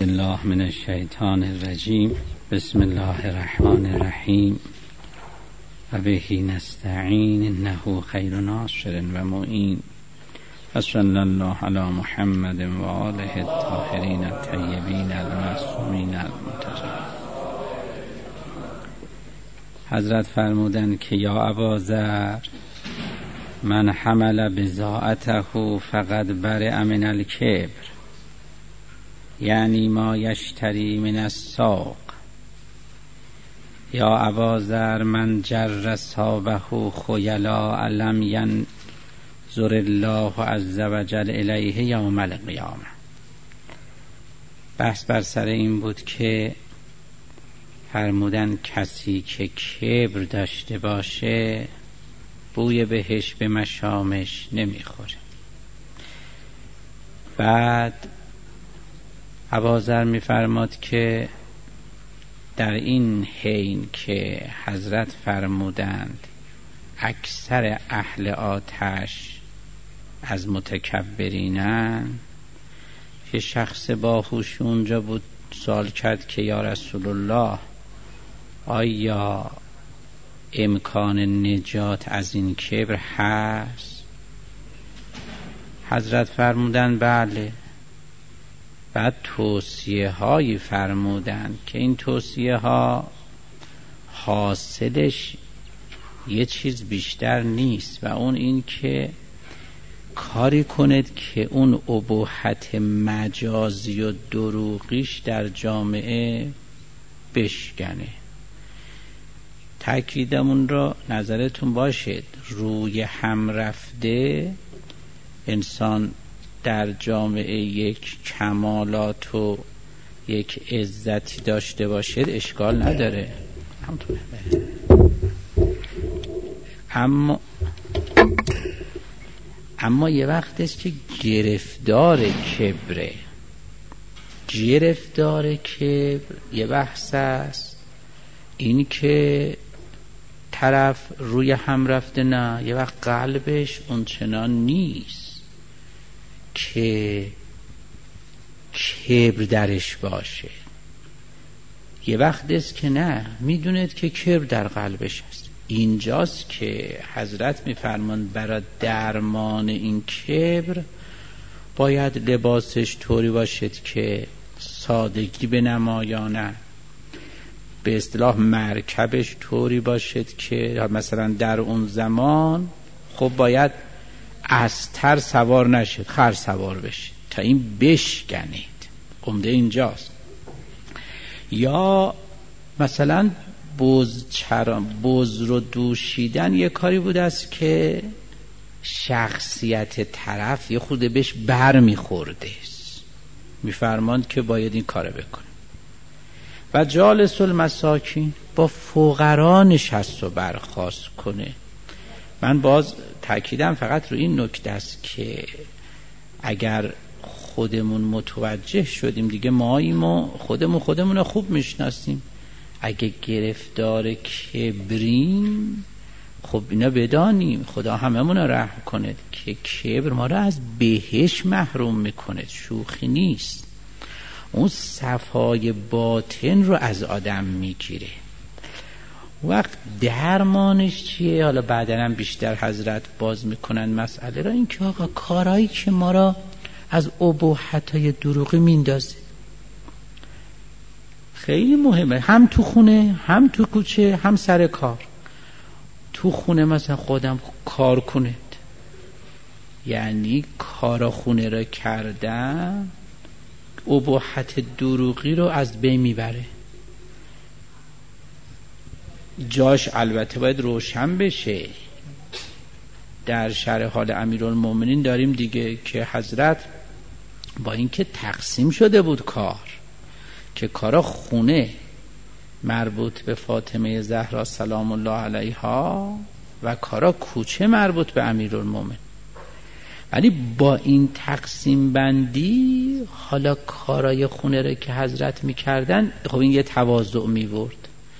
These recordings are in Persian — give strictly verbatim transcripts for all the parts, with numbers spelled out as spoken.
الله من الشیطان الرجیم. بسم الله الرحمن الرحیم و به نستعین انه خیر ناصر و معین و صلی الله علی محمد و آله الطاهرین الطیبین المعصومین المنتجبین. حضرت فرمودند که یا اباذر من حمل بضاعته فقد برئ من الکبر، یعنی ما یشتری من السوق. یا اباذر من جر صابه خیلا لم ینظر الله عز وجل الیه یوم القیامه. بحث بر سر این بود که فرمودن کسی که کبر داشته باشه بوی بهش به مشامش نمیخوره. بعد اباذر میفرماد که در این حین که حضرت فرمودند اکثر اهل آتش از متکبرینن، یه شخص باهوش اونجا بود سوال کرد که یا رسول الله آیا امکان نجات از این کبر هست؟ حضرت فرمودند بله. بعد توصیه هایی فرمودند که این توصیه ها حاصلش یه چیز بیشتر نیست و اون این که کاری کنید که اون اباحت مجازی و دروغیش در جامعه بشکنه. تأکیدمون را نظرتون باشد، روی هم رفته انسان در جامعه یک کمالات و یک عزتی داشته باشد اشکال نداره، اما اما یه وقت است که گرفتار کبره. گرفتار کبر یه بحث است، این که طرف روی هم رفته، نه یه وقت قلبش اونچنان نیست که کبر درش باشه. یه وقت است که نه، میدونید که کبر در قلبش هست. اینجاست که حضرت میفرماند برای درمان این کبر باید لباسش طوری باشد که سادگی به نمایانه، به اصطلاح مرکبش طوری باشد که مثلا در اون زمان خب باید استر سوار نشد، خر سوار بشید تا این بشکنید. عمده اینجاست. یا مثلا بز چرام بز رو دوشیدن یه کاری بوده است که شخصیت طرف یه خود بهش بر میخورده است، میفرماند که باید این کار بکنه. و جالس المساکین، با فقرا نشست و برخاست کنه. من باز تأکیدم فقط رو این نکته است که اگر خودمون متوجه شدیم دیگه ماییم و خودمون خودمون رو خوب میشناسیم. اگه گرفتار کبریم خب اینا بدانیم خدا هممون رو رحم کنه که کبر ما رو از بهشت محروم میکنه، شوخی نیست. اون صفای باطن رو از آدم میگیره. وقت درمانش چیه؟ حالا بعدا هم بیشتر حضرت باز میکنن مسئله را، این که آقا کارهایی که ما را از اباحت‌های دروغی میندازه خیلی مهمه، هم تو خونه هم تو کوچه هم سر کار. تو خونه مثلا خودم کار کنید، یعنی کارا خونه را کردن اباحت دروغی رو از بین میبره. جاش البته باید روشن بشه. در شرح حال امیرالمومنین داریم دیگه که حضرت با اینکه تقسیم شده بود کار، که کارا خونه مربوط به فاطمه زهرا سلام الله علیها و کارا کوچه مربوط به امیرالمومنین، ولی با این تقسیم بندی حالا کارای خونه رو که حضرت میکردن خب این یه تواضع میورد.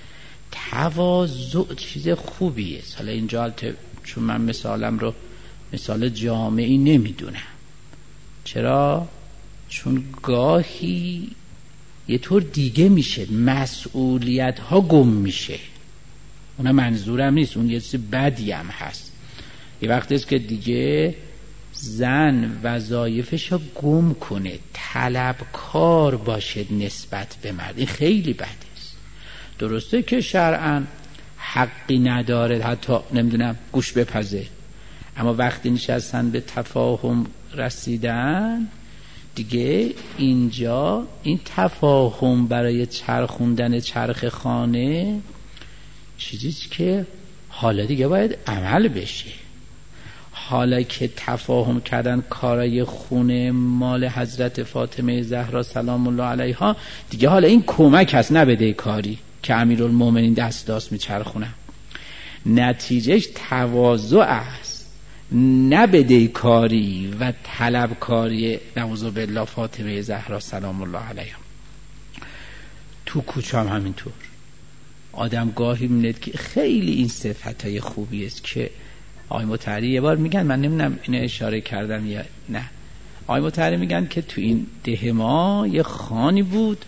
تواضع چیز خوبیه. حالا اینجا چون من مثالم رو مثال جامعی نمیدونم، چرا؟ چون گاهی یه طور دیگه میشه، مسئولیت ها گم میشه. اونم منظورم نیست، اون یه چیز بدی هم هست. یه وقتی است که دیگه زن وظایفش رو گم کنه، طلبکار باشه نسبت به مرد. این خیلی بده است. درسته که شرعاً حقی نداره حتی نمیدونم گوش بپزه، اما وقتی نشستن به تفاهم رسیدن دیگه اینجا این تفاهم برای چرخوندن چرخ خانه چیزیست که حالا دیگه باید عمل بشه. حالا که تفاهم کردن کارای خونه مال حضرت فاطمه زهرا سلام الله علیها، دیگه حالا این کمک هست نه بدهکاری که امیرالمومنین دست داست میچرخونن. نتیجهش تواضع است، نه بدهکاری و طلبکاری نعوذ بالله فاطمه زهرا سلام الله علیها. تو کوچه هم همینطور آدم گاهی می‌بینه که خیلی این صفتای خوبی است که آقای مطهری یه بار میگن، من نمیدونم اینو اشاره کردم یا نه، آقای مطهری میگن که تو این ده ما یه خانی بود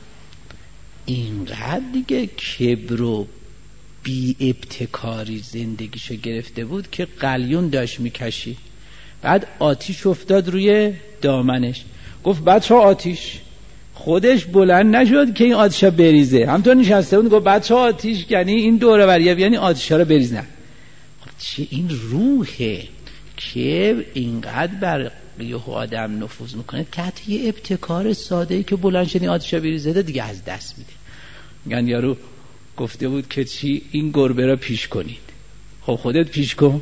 اینقدر دیگه کبر و بی ابتکاری زندگیشو گرفته بود که قلیون داشت میکشید، بعد آتیش افتاد روی دامنش، گفت بچه آتیش، خودش بلند نشد که این آتیشا بریزه، همطور نشسته بود گفت بچه آتیش، یعنی این دوره وریه یعنی آتیشا رو بریزن. چه این روحه که اینقدر بر یه آدم نفوذ میکنه که حتی یه ابتکار ساده‌ای که بلند شدی آتیشا بریزه دیگه از دست میده. میگن یارو گفته بود که چی این گربه را پیش کنید، خب خودت پیش کن.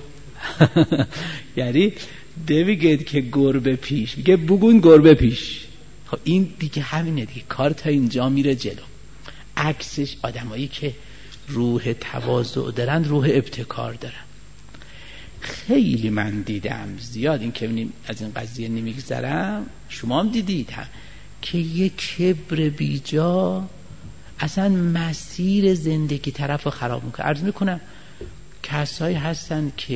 یعنی نمیگه که گربه پیش، میگه بگون گربه پیش. خب این دیگه همینه دیگه، کار تا اینجا میره جلو. عکسش آدمایی که روح تواضع دارن روح ابتکار دارن. خیلی من دیدم زیاد، این که از این قضیه نمیگذرم، شما هم دیدید هم که یک کبر بیجا اصلا مسیر زندگی طرف رو خراب میکنه. عرض میکنم کسایی هستن که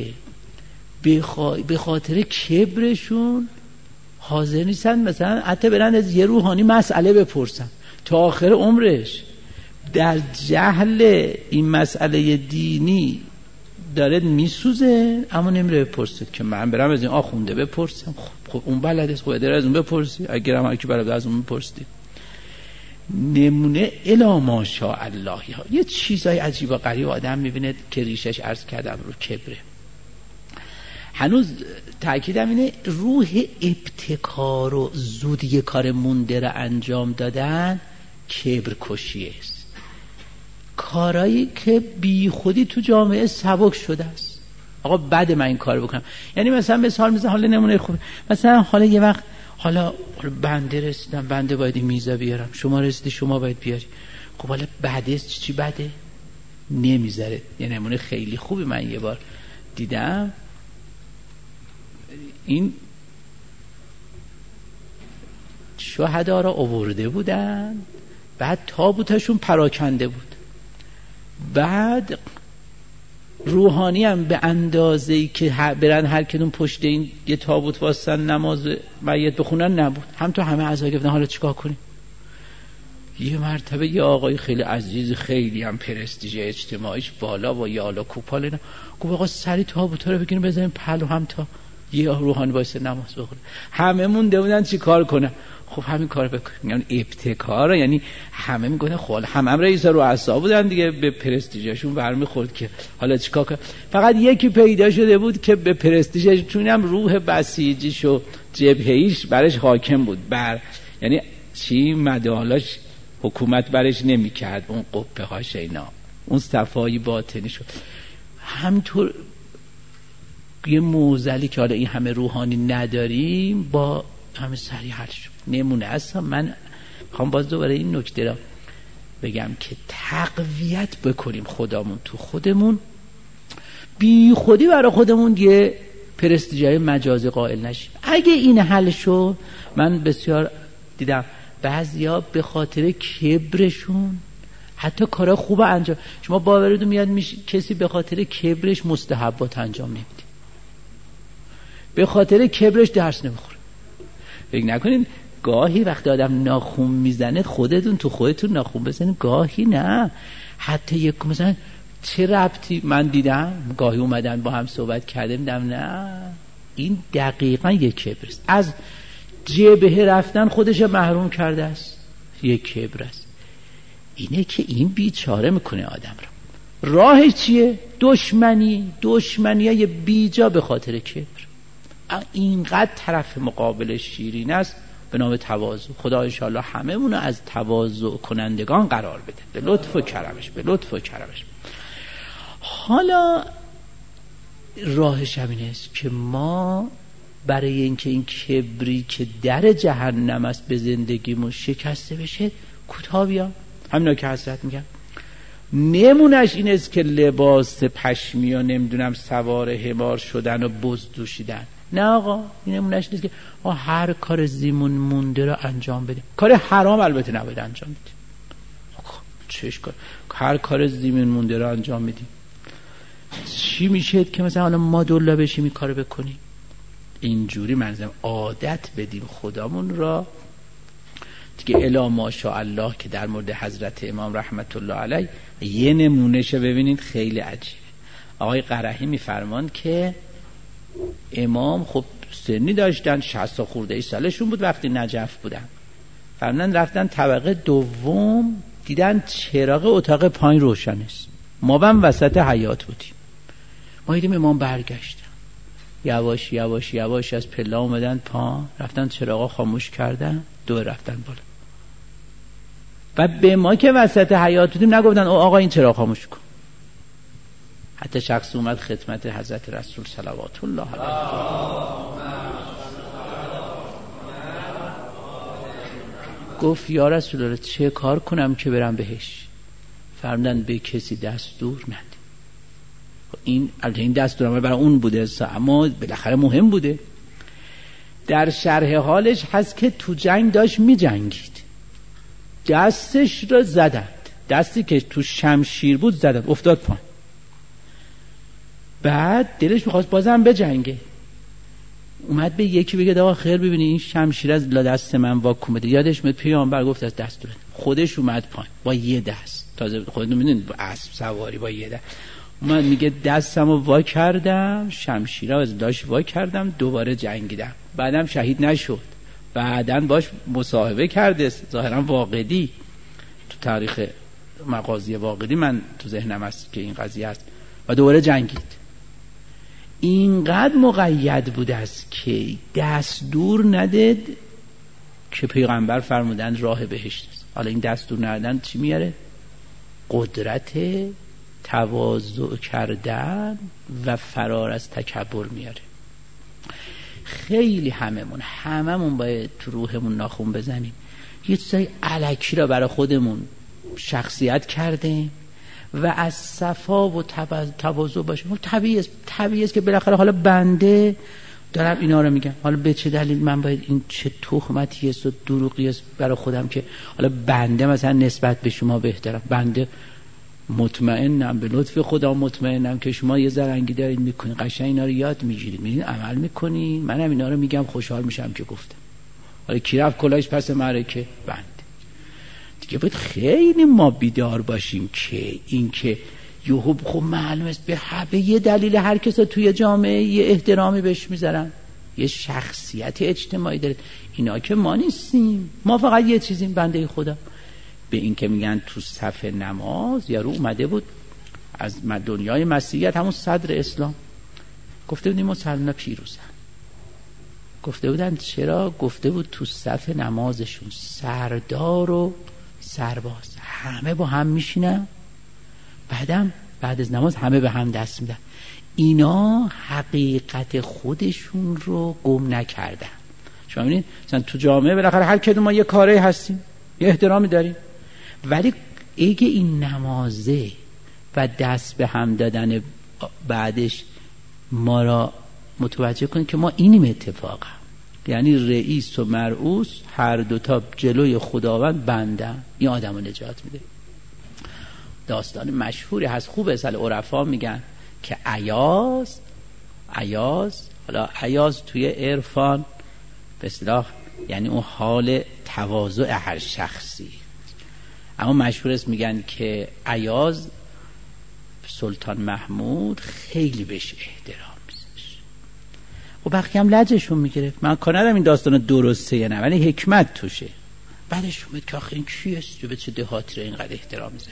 به خاطر کبرشون حاضر نیستن مثلا حتی برن از یه روحانی مسئله بپرسن تا آخر عمرش، در جهل این مسئله دینی داره میسوزه، اما نمیره بپرسه که من برم از این آخونده بپرسم. خب, خب اون بلده است، خب از اون بپرسی، اگر هم هرکی بلده از اون بپرسی. نمونه الا ماشاء الله، یه چیزای عجیب و غریب آدم میبینه که ریشش عرض کردم رو کبره. هنوز تأکیدم اینه روح ابتکار و زود یه کار مونده رو انجام دادن کبر کشی است. کارایی که بی خودی تو جامعه سبک شده است. آقا بعد من این کار بکنم، یعنی مثلا مثال میزنم، حالا نمونه خوب، مثلا حالا یه وقت حالا بنده رسیدم، بنده باید این میزه بیارم، شما رسیدی شما باید بیاری. خب حالا بعد است چی بده؟ نمیذاره. یه نمونه خیلی خوبی من یه بار دیدم، این شهدا را آورده بودن، بعد تابوتشون پراکنده بود، بعد روحانی هم به اندازه‌ای که برن هر کدوم پشت این یه تابوت واسن نماز میت بخونن نبود، هم تو همه عزا گفتن حالا چیکار کنیم؟ یه مرتبه یه آقای خیلی عزیز، خیلی هم پرستیژ اجتماعیش بالا و یالا کوپال اینا، گفت آقا سری تابوتا رو بگیریم بزنیم پلو هم تا یه روحانی واسه نماز بخونه. همه مونده بودن چی کار کنن؟ خب همین کار بکنیم. یعنی ابتکار، یعنی همه میگن خب همه هم رئیس رو اعصاب بودن دیگه، به پرستیژشون برمیخورد که حالا چیکار کنه. فقط یکی پیدا شده بود که به پرستیژش، چون هم روح بسیجیش و جبهه‌ایش برش حاکم بود، بر یعنی چی مدالاش حکومت برش نمیکرد، اون قبه هاش اینا، اون صفای باطنی شد. همینطور یه موزلی که حالا این همه روحانی نداریم با همه سریع حل شد. نمونه اصلا من خواهم باز دوباره این نکته را بگم که تقویت بکنیم خودمون تو خودمون، بی خودی برای خودمون یه پرستیژهای مجازی قائل نشیم. اگه این حل شد، من بسیار دیدم بعضیا به خاطر کبرشون حتی کارا خوب انجام، شما باورتون میاد میشه کسی به خاطر کبرش مستحبات انجام نمیده، به خاطر کبرش درس نمیخوره. فکر نکنین گاهی وقتی آدم ناخون میزنه خودتون تو خودتون ناخون بزنید، گاهی نه. حتی یک مثلا چه ربطی، من دیدم گاهی اومدن با هم صحبت کرده میدم نه این دقیقا یک کبر است. از جبهه رفتن خودش محروم کرده است، یک کبر است. اینه که این بیچاره میکنه آدم را. راهش چیه؟ دشمنی، دشمنی های بیجا به خاطر کبر. اینقدر طرف مقابل شیرین است به نام تواضع. خدا انشاءالله همه مونو از تواضع کنندگان قرار بده به لطف و کرمش، به لطف و کرمش. حالا راهش همین است که ما برای اینکه این کبری که در جهنم است به زندگیمون شکسته بشه کوتاه بیام. همینا که حضرت میگن نمونش این است که لباس پشمی و نمیدونم سوار حمار شدن و بز دوشیدن. نه آقا، این نمونش نیست که آقا هر کار زیمون مونده رو انجام بدیم. کار حرام البته نباید انجام بدیم. چش کار هر کار زیمون مونده رو انجام بدیم. چی میشه که مثلا حالا ما دولا بشیم این کارو بکنیم؟ اینجوری منظورم عادت بدیم خودمون را دیگه. الا ماشاءالله که در مورد حضرت امام رحمت الله علیه یه نمونهشه ببینید خیلی عجیبه. آقای قرحی میفرمان که امام خب سنی داشتن، شصت خورده ای سالشون بود وقتی نجف بودن. فرمودن رفتن طبقه دوم دیدن چراغ اتاق پایین روشن است. ما هم وسط حیاط بودیم. ما دیدیم امام برگشتن، یواش یواش یواش از پله اومدن پا، رفتن چراغا خاموش کردن، دو رفتن بالا. و به ما که وسط حیاط بودیم نگفتن او آقا این چراغ خاموش کن. حتی شخص اومد خدمت حضرت رسول صلوات الله علیه گفت یا رسول الله چه کار کنم که برم بهش؟ فرمودن به کسی دستور نده. این البته این دستور هم برای اون بوده اما بالاخره مهم بوده. در شرح حالش هست که تو جنگ داشت می جنگید، دستش را زدند، دستی که تو شمشیر بود زدند، افتاد پایین. بعد دلش میخواست بازم بجنگه، اومد به یکی بگه آقا خیر ببینی این شمشیر از لا دست من واکن بده. یادش میاد پیامبر گفت از دست دور. خودش اومد پایین با یه دست، تازه خودتون میدونید با اسب سواری با یه دست اومد میگه دستمو وا کردم، شمشیر از لاش وا کردم، دوباره جنگیدم، بعدم شهید نشد. بعدن باش مصاحبه کرده ظاهرا واقعی تو تاریخ مغازی واقعی من تو ذهنم هست که این قضیه است و دوباره جنگید. اینقدر مقید بوده است که دست دور ندید که پیغمبر فرمودن راه بهشت است. حالا این دست دور ندادن چی میاره؟ قدرت تواضع کردن و فرار از تکبر میاره. خیلی هممون هممون باید تو روحمون ناخون بزنیم. یه چیزای الکی را برای خودمون شخصیت کردیم و از صفا و تواضع باشیم. طبیعی است، طبیعی است که بالاخره حالا بنده دارم اینا رو میگم، حالا به چه دلیل من باید این چه تهمتی است و دروغی است برای خودم که حالا بنده مثلا نسبت به شما بهترم؟ بنده مطمئنم به لطف خدا، مطمئنم که شما یه زرنگی دارین میکنین، قشنگ اینا رو یاد میگیرید، میرین عمل میکنین. منم اینا رو میگم خوشحال میشم که گفتم. حالا کی رفت کلاهش پس معرکه؟ بنده. دیگه باید خیلی ما بیدار باشیم که این که یهو خب معلوم است به به یه دلیل هر کس توی جامعه یه احترامی بهش میذارن، یه شخصیت اجتماعی داره. اینا که ما نیستیم، ما فقط یه چیزیم، بنده خدا. به این که میگن تو صف نماز یارو اومده بود از دنیای مسیحیت، همون صدر اسلام، گفته بود این مسلمان پیروزن. گفته بودن چرا؟ گفته بود تو صف نمازشون سردار و سرباز همه با هم میشینن، بعدم بعد از نماز همه به هم دست میدن. اینا حقیقت خودشون رو گم نکردن. شما میبینید مثلا تو جامعه بالاخره هر کدوم ما یه کاری هستیم، یه احترامی داریم، ولی اگه این نمازه و دست به هم دادن بعدش ما را متوجه کنید که ما اینیم اتفاقا، یعنی رئیس و مرئوس هر دوتا جلوی خداوند بندن، این آدم رو نجات میده. داستان مشهوری هست خوب اصل عرفا میگن که عیاز عیاز حالا عیاز توی عرفان به اصطلاح یعنی اون حال تواضع هر شخصی. اما مشهور است میگن که ایاز سلطان محمود خیلی بهش احترام میذاشت و بقیه هم لجشون میگرفت. من کار ندارم این داستان درسته یا نه، ولی حکمت توشه. بعدش اومد که آخه این کیست به چه دهاتی رو اینقدر احترام میذاره.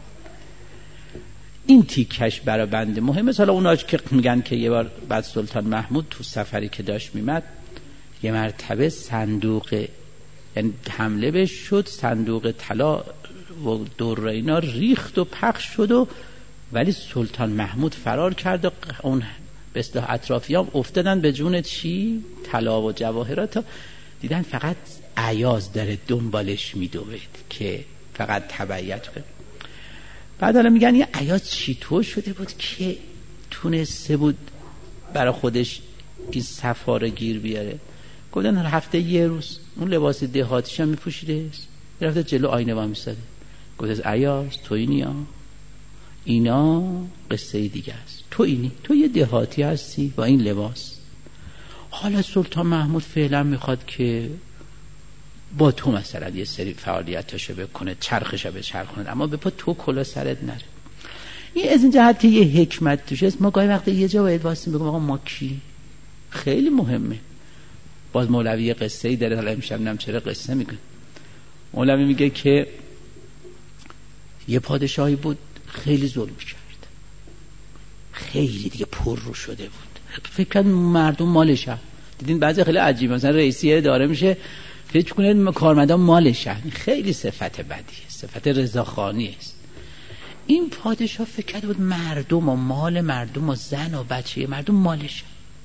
این تیکش برای بنده مهمه. حالا اونا که میگن که یه بار بعد سلطان محمود تو سفری که داشت میمد یه مرتبه صندوق، یعنی حمله بهش شد، صندوق طلا و دور اینا ریخت و پخش شد و ولی سلطان محمود فرار کرد و اون به اصطلاح اطرافیان افتادن به جون چی؟ طلا و جواهرات. دیدن فقط ایاز داره دنبالش میدوید که فقط تبعیت کنه. بعد حالا میگن یه ایاز چیطور شده بود که تونسته بود برای خودش این سفاره گیر بیاره. گفتن هر هفته یه روز اون لباس دهاتیش هم میپوشیده، رفته جلو آینه وا میساده. گفت ایاز تو اینی ها، اینا قصه دیگه است، تو اینی، تو یه دهاتی هستی با این لباس. حالا سلطان محمود فعلا میخواد که با تو مثلا یه سری فعالیتاشو بکنه، چرخشو بچرخونه، اما به پا تو کلا سرت نره. این از این جهت که یه حکمت توش است. ما گاهی وقتا یه جا باید واسه بگم آقا ما کی؟ خیلی مهمه. باز مولوی قصه ای داره، حالا امشب نم چرا قصه میگه. مولوی میگه که یه پادشاهی بود خیلی ظلم کرد، خیلی دیگه پر رو شده بود، فکر کنم مردم مالشه. دیدین بعضی خیلی عجیبه، مثلا رئیسی اداره میشه فکر کنه کارمندان مالشه، خیلی صفت بدیه، صفت رضاخانی است. این پادشاه فکر کرده بود مردم و مال مردم و زن و بچه مردم مالشه،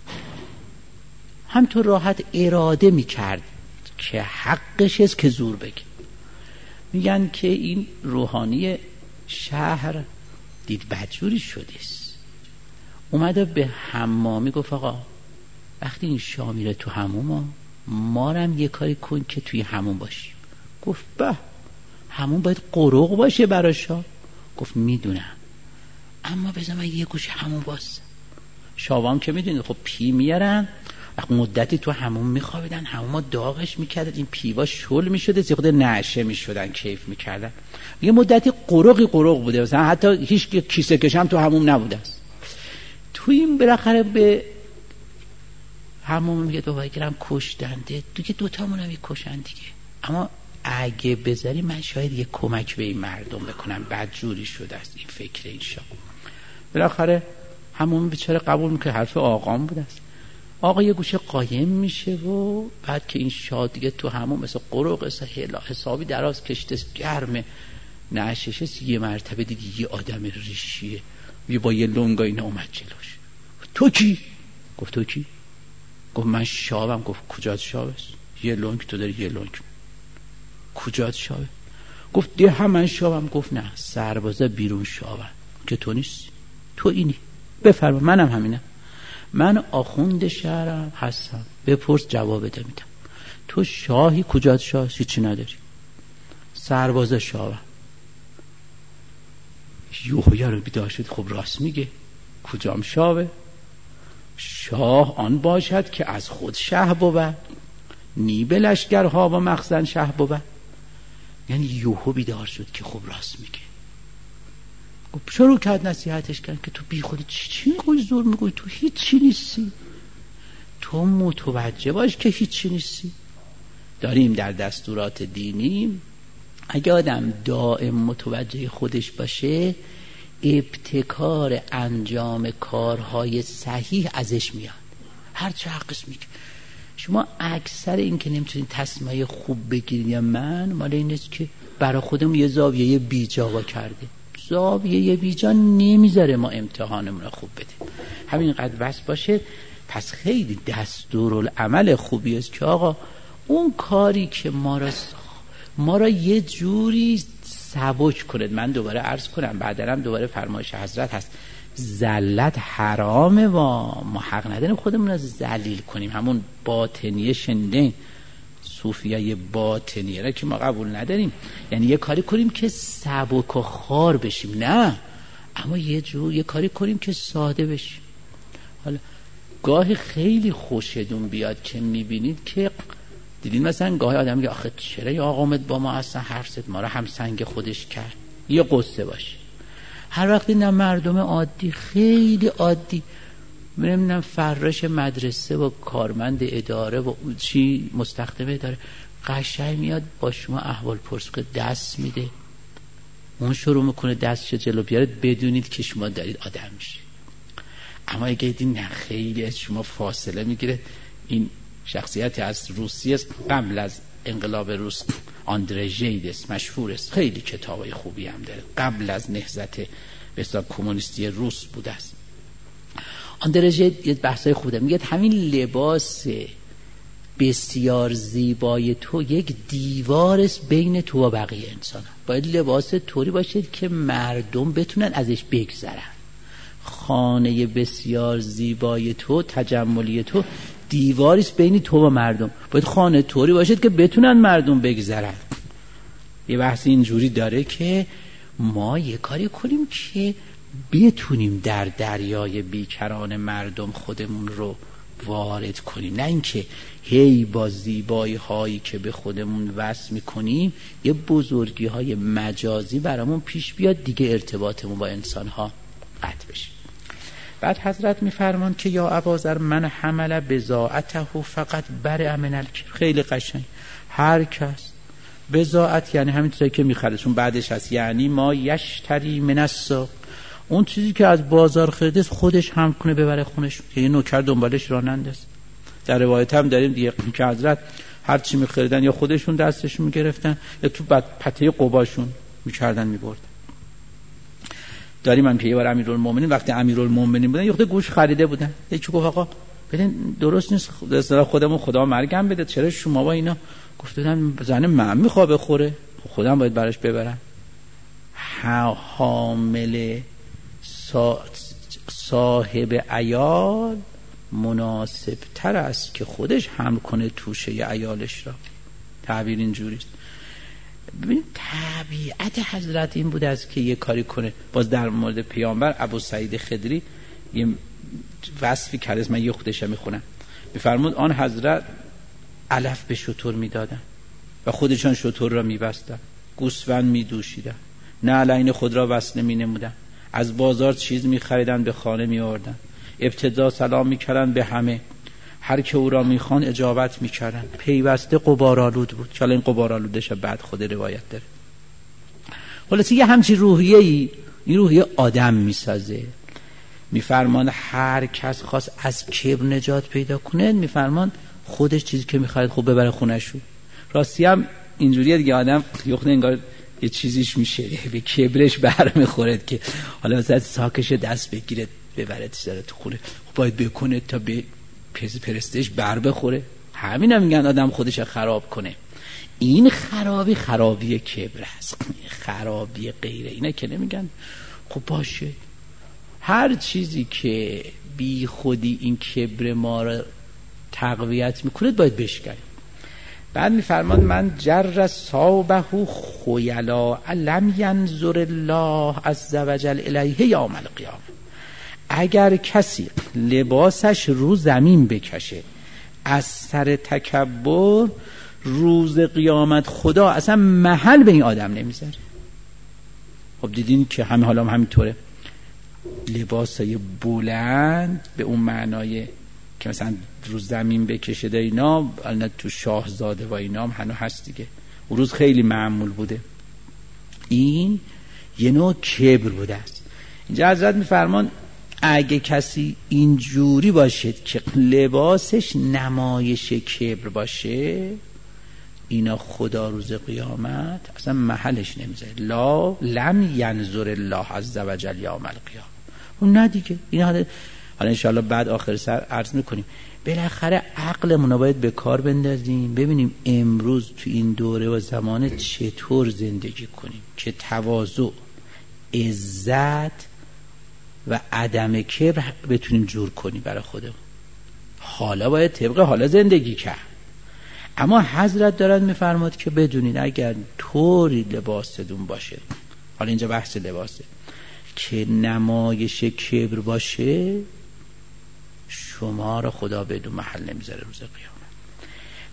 همطور راحت اراده میکرد که حقش است که زور بگه. میگن که این روحانی شهر دید بدجوری شده است، اومده به حمامی گفت آقا وقتی این شاه میره تو حموم ما هم یه کاری کن که توی حموم باشیم. گفت به حموم باید قروق باشه برای شاه. گفت میدونم، اما بذار من یه گوشه حموم باز. شاوام که میدونید خب پی میارن، وقت مدتی تو حموم میخوابیدن، حموم داغش میکردن، این پیوا شل میشده، زی خود نعشه میشدن، کیف میکردن. یه مدتی قروقی قروق بوده، مثلا حتی هیچ کیسه کشم تو حموم نبوده است. تو این بالاخره به حموم میگه بابا گرم کشتنده دیگه، دوتامون هم کشن دیگه، اما اگه بذاری من شاید یه کمک به این مردم بکنم. بدجوری شده است این فکر این شاه. بالاخره حموم بیچاره قبول میکنه، حرف آقام بوده است. آقا یه گوشه قایم میشه و بعد که این شاه دیگه تو همون مثل قروق حسابی دراز کشته گرمه نعشش، یه مرتبه دیگه یه آدم ریشیه یه با یه لنگا اینا اومد جلوش. تو کی؟ گفت تو کی؟ گفت من شاهم. گفت کجات شاه است؟ یه لنگ تو داری یه لنگ، کجات شاه؟ گفت ده هم من شاهم. گفت نه سربازه بیرون شاهم که تو نیستی، تو اینی. بفرما منم همینم، من آخوند شهرم هستم، بپرس جواب بده میدم. تو شاهی؟ کجات شاه؟ هیچی نداری، سربازه شاهم. یوهویا رو بیدار شد، خب راست میگه، کجام شاهه؟ شاه آن باشد که از خود شه بود، نی به لشکرها و مخزن شه بود. یعنی یوهو بیدار شد که خب راست میگه. شروع کرد نصیحتش کرد که تو بی خودی چی چی میگوی، زور میگوی، تو هیچی نیستی، تو متوجه باش که هیچی نیستی. داریم در دستورات دینی اگه آدم دائم متوجه خودش باشه ابتکار انجام کارهای صحیح ازش میاد، هر چه حقش میگه. شما اکثر این که نمیتونید تصمیه خوب بگیرید یا من مال این است که برای خودمون یه زاویه بیجا کرده، زاویه بیجا نمیذاره ما امتحانمون رو خوب بدیم. همینقدر بس باشه. پس خیلی دستورالعمل خوبی است که آقا اون کاری که ما را ما را یه جوری سبک کنید. من دوباره عرض کنم، بعدرم دوباره فرمایش حضرت هست، ذلت حرامه و ما حق نداریم خودمون رو ذلیل کنیم. همون باطنیه شنده صوفیای باطنیه را که ما قبول نداریم، یعنی یه کاری کنیم که سبک و خار بشیم، نه، اما یه جور یه کاری کنیم که ساده بشیم. حالا گاهی خیلی خوشتون بیاد که میبینید که دیدین مثلا گاهی آدم میگه آخه چرا یا آقامت با ما اصلا حرف زد، ما رو هم سنگ خودش کرد، یه قصه باشه. هر وقت دیدم مردم عادی، خیلی عادی، نمیدونم فراش مدرسه و کارمند اداره و چی مستخدم اداره، قشنگ میاد با شما احوال پرس که دست میده، اون شروع میکنه دستش جلو بیاره، بدونید که شما دارید آدم میشه. اما اگه دیدین نه خیلی از شما فاصله میگیره. این شخصیتی از روسیه است، قبل از انقلاب روس، آندره ژید است، مشهور است، خیلی کتابای خوبی هم داره، قبل از نهضت بسیار کمونیستی روس بوده است. آندره ژید یه بحثای خوب داره، میگه همین لباس بسیار زیبای تو یک دیوار است بین تو و بقیه انسان ها. باید لباس طوری باشید که مردم بتونن ازش بگذرن. خانه بسیار زیبای تو، تجملی تو، دیواری است بین تو و مردم. باید خانه طوری باشید که بتونن مردم بگذرن. یه بحث اینجوری داره که ما یه کاری کنیم که بتونیم در دریای بیکران مردم خودمون رو وارد کنیم، نه اینکه هی با زیبایی هایی که به خودمون وصل میکنیم یه بزرگی های مجازی برامون پیش بیاد، دیگه ارتباطمون با انسان ها قطع بشه. بعد حضرت میفرمان که یا ابازر من حمل بضاعته فقط برئ من الکبر. خیلی قشنگ، هر کس بضاعت یعنی همین چیزی که میخره، چون بعدش هست یعنی ما یشتری من السوق، اون چیزی که از بازار خریده خودش هم کنه ببره خونش، یه نوکر دنبالش راننده است. در روایت هم داریم دیگه که حضرت هر چی می‌خریدن یا خودشون دستشون می‌گرفتن یا تو پته قباشون می‌کردن می‌بردن. داریم هم که یه بار امیرالمومنین وقتی امیرالمومنین بودن یه خورده گوش خریده بودن، یکی گفت آقا ببین درست نیست، خودمون خدا مرگم بده، چرا شما با اینا؟ گفتن زن من می‌خواد بخوره، خودم باید براش ببرم. حامل صاحب عیال مناسب تر است که خودش حمل کنه توشه ی عیالش را. تعبیر اینجوری است. ببین طبیعت حضرت این بود است که یه کاری کنه. باز در مورد پیامبر ابو سعید خدری یه وصفی کرد، من یه خودش میخونم، میفرمود آن حضرت علف به شتر میدادن و خودشان شتر را میبستن، گوسفند میدوشیدن، نعلین خود را وصله مینمودن، از بازار چیز میخریدن به خانه میآوردن، ابتدا سلام میکردن به همه، هر که او را میخوان اجابت میکردن، پیوسته غبارآلود بود. چاله این غبارآلودش بعد خود روایت داره. خلاصه یه همچین روحیه‌ای، این روحیه آدم میسازه. میفرمان هر کس خواست از کبر نجات پیدا کنه، میفرمان خودش چیزی که میخواد خب ببره خونه‌شو. راستی هم اینجوریه دیگه، آدم یخته انگار یه چیزیش میشه به کبرش برمیخورد که حالا مثلا ساکش دست بگیره ببرتش داره تو خونه، باید بکنه تا به پرستش بر بخوره. همین هم میگن آدم خودش خراب کنه. این خرابی خرابی کبر است، خرابی غیره اینه که نمیگن. خب باشه، هر چیزی که بی خودی این کبر ما رو تقویت میکنه باید بشکنیم. بعد میفرمان من جر صابه خیلا لم ینظر الله عز وجل الیه یوم القیامه. اگر کسی لباسش رو زمین بکشه از سر تکبر، روز قیامت خدا اصلا محل به این آدم نمیذاره. خب دیدین که همه حالا هم همینطوره، لباسای بلند به اون معنای که مثلا رو زمین بکشه در اینا، الان تو شاهزاده و اینا هم هنو هست دیگه، اون روز خیلی معمول بوده. این یه نوع کبر بوده است. اینجا حضرت میفرمان اگه کسی اینجوری باشد که لباسش نمایش کبر باشه، اینا خدا روز قیامت اصلا محلش نمیذاره. لا لم ینظر الله عز وجل یوم القیامه. اون نه دیگه. اینا حالا انشاءالله بعد آخر سر عرض میکنیم. بالاخره عقلمون رو باید به کار بندازیم، ببینیم امروز تو این دوره و زمان چطور زندگی کنیم که تواضع، عزت و عدم کبر بتونیم جور کنیم برای خودمون. حالا باید طبق حالا زندگی کرد. اما حضرت دارن میفرماد که بدونید اگر طوری لباستون باشه، حالا اینجا بحث لباسه، که نمایش کبر باشه، شما را خدا بدون محل نمیذاره روز قیامت.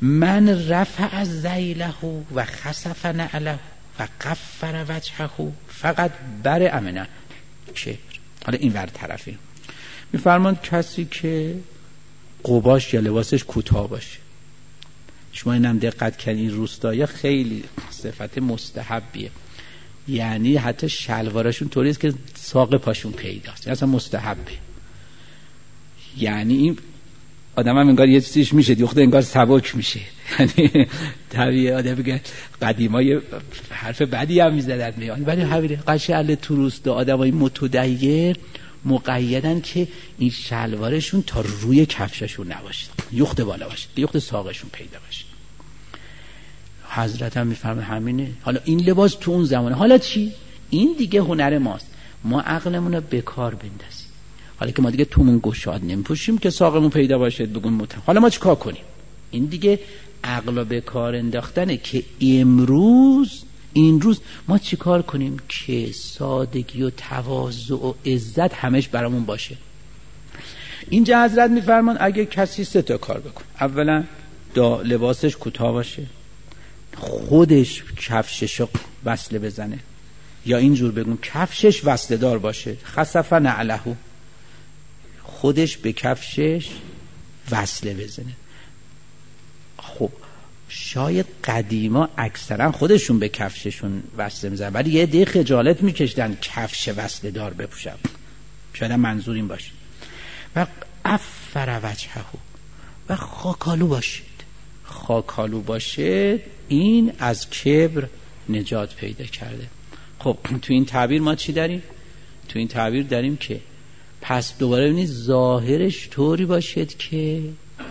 من رفع از ذیله و خسف نعله و قفر وجهه فقط بر امنه کبر. حالا این ور طرفی میفرمان کسی که قباش یا لباسش کوتاه باشه. شما اینم دقت کنید این روستایا خیلی صفت مستحبیه، یعنی حتی شلوارشون طوریه که ساق پاشون پیداست، یعنی اصلا مستحبه. یعنی این آدم هم انگار یه چیزیش میشه دیگه، خود انگار سبک میشه. یعنی طبیعه آدم بگه قدیما یه حرف بدی هم میزدن میان، ولی همینه قشنگ تو روستا آدمای متدین مقیدن که این شلوارشون تا روی کفششون نباشه، یخت بالا باشه، یخت ساقشون پیدا باشه. حضرت هم میفرمه همینه. حالا این لباس تو اون زمانه، حالا چی؟ این دیگه هنر ماست، ما عقلمون رو به کار بندازیم. حالا که ما دیگه تومون گشاد نمیپوشیم که ساقمون پیدا باشه بگون مت. حالا ما چیکار کنیم؟ این دیگه عقل به کار انداختنه که امروز این روز ما چیکار کنیم که سادگی و تواضع و عزت همش برامون باشه. اینجا حضرت میفرمان اگه کسی سه تا کار بکن، اولا دا لباسش کوتاه باشه، خودش کفششو وصله بزنه، یا اینجور بگم کفشش وصله دار باشه، خسف نعله، خودش به کفشش وصله بزنه. خب شاید قدیما اکثرا خودشون به کفششون وصله میزنن، ولی یه دی خجالت میکشیدن کفش وصله دار بپوشن، شاید منظور این باشه. و افر وجهه، و خاکالو باشید. خاکالو باشه این از کبر نجات پیدا کرده. خب تو این تعبیر ما چی داریم؟ تو این تعبیر داریم که پس دوباره ببینید ظاهرش طوری باشد که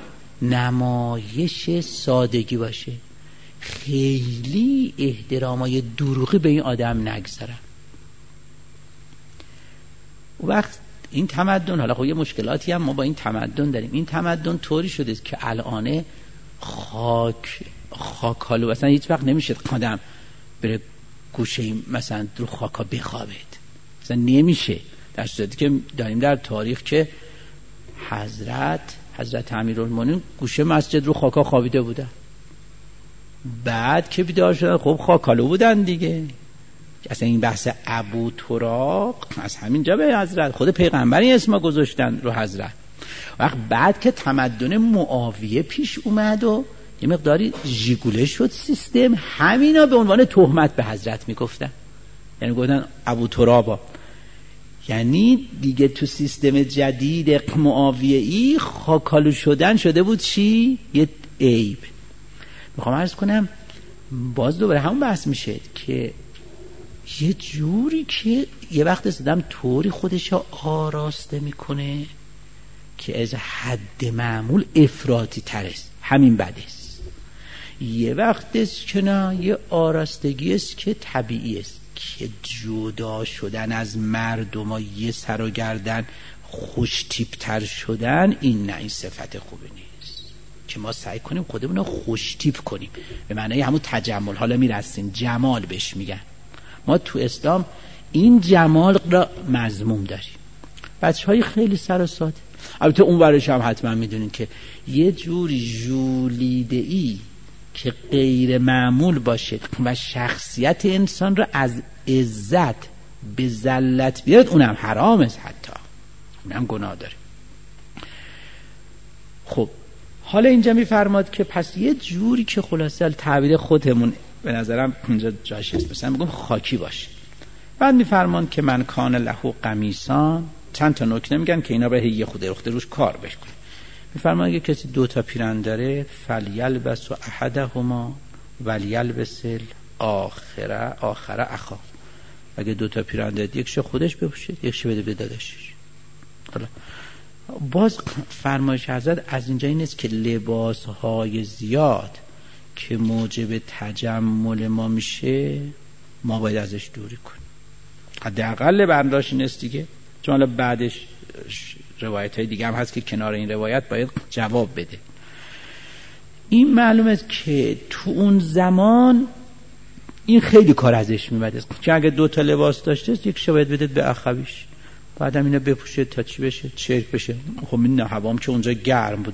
نمایش سادگی باشه، خیلی احترامای دروغی به این آدم نگذارن. وقت این تمدن، حالا خب یه مشکلاتی هم ما با این تمدن داریم، این تمدن طوری شده که الان خاک خاکالو مثلا هیچ وقت نمیشه آدم بره گوشه مثلا رو خاکا بخوابید، مثلا نمیشه، در صورتی که داریم در تاریخ که حضرت حضرت امیرالمومنین گوشه مسجد رو خاکا خوابیده بودن، بعد که بیدار شدن خب خاکالو بودن دیگه. اصلا این بحث ابو تراب از همینجا به حضرت خود پیغمبری اسما گذاشتن رو حضرت. وقت بعد که تمدن معاویه پیش اومد و یه مقداری ژیگوله شد سیستم، همینا به عنوان تهمت به حضرت میگفتن، یعنی گفتن ابو ترابا، یعنی دیگه تو سیستم جدید معاویه ای خاکالو شدن شده بود چی؟ یه عیب. میخوام عرض کنم باز دوباره همون بحث میشه که یه جوری که یه وقت استادم طوری خودشو آراسته میکنه که از حد معمول افراطی تر است، همین بده است. یه وقت است که نه، یه آراستگی است که طبیعی است، که جدا شدن از مردم و یه سر و گردن خوش تیپ تر شدن، این نه، این صفت خوبی نیست که ما سعی کنیم خودمون رو خوش تیپ کنیم، به معنی همون تجمل. حالا میرسیم جمال بهش میگن، ما تو اسلام این جمال را مذموم داریم. بچه های خیلی سر و ساده، البته اون ورش هم حتما میدونین که یه جوری ژولیده ای که غیر معمول باشه و شخصیت انسان را از عزت به ذلت بیارد، اونم حرام است، حتی اونم گناه داره. خب حالا اینجا میفرماد که پس یه جوری که خلاصه تعبیر خودمون به نظرم اینجا جاش هست، مثلا بگم خاکی باشه. بعد میفرمان که من کان له قمیصان، چند تا نکته میگن که اینا به یه خود رخته روش کار بکنه. میفرمان اگه کسی دو تا پیرن داره فلیلبس و احدهما ولیلبس الاخره آخره اخا، اگه دو تا پیرن داره یکشو خودش بپوشه یکشو بده به داداشش. حالا باز فرمایش حضرت از اینجا این است که لباسهای زیاد که موجب تجمل ما میشه ما باید ازش دوری کنیم، حداقل برداشت این است دیگه. چون حالا بعدش روایت های دیگه هم هست که کنار این روایت باید جواب بده. این معلوم است که تو اون زمان این خیلی کار ازش میمده که اگه دو تا لباس داشته یک شو باید بده به اخویش، بعدم اینو بپوشه تا چی بشه؟ چرک بشه. خب این هوام که اونجا گرم بوده،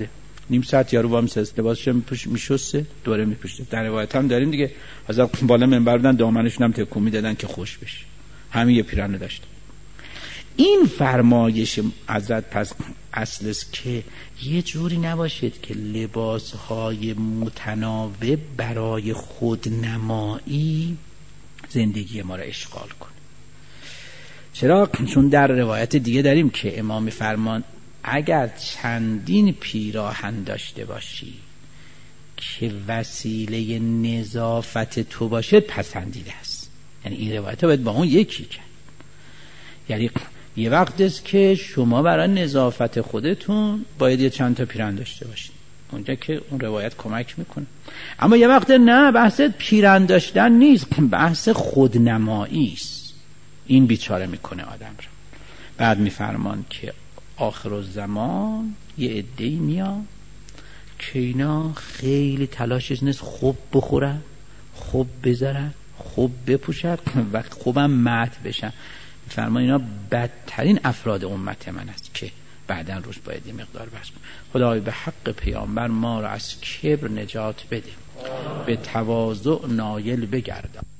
نیم ساعت یارو با میسست لباسش میپوش میشسته دوره میپوشه. در روایت هم داریم دیگه، از بالا منبر بودن دامنشون هم تکون میدادن که خوش بشه، همین یه پیرانه داشت. این فرمایش حضرت پس اصل است که یه جوری نباشید که لباسهای متناوب برای خودنمایی زندگی ما را اشغال کنه. چرا؟ چون در روایت دیگه داریم که امام فرمان اگر چندین پیراهن داشته باشی که وسیله نظافت تو باشه پسندیده است. یعنی این روایت باید با اون یکی کرد. یعنی یه وقت است که شما برای نظافت خودتون باید یه چند تا پیراهن داشته باشید، اونجا که اون روایت کمک میکنه. اما یه وقت نه، بحث پیراهن داشتن نیست، بحث خودنمایی است. این بیچاره میکنه آدم رو. بعد میفرمان که آخر الزمان یه عده‌ای میاد که اینا خیلی تلاشش نیست خوب بخورن، خوب بذارن، خوب بپوشن و خوبم مت بشن. فرمان اینا بدترین افراد امت من است که بعداً روش باید این مقدار بحث کنم. خدای به حق پیامبر ما را از کبر نجات بده، به تواضع نایل بگردان.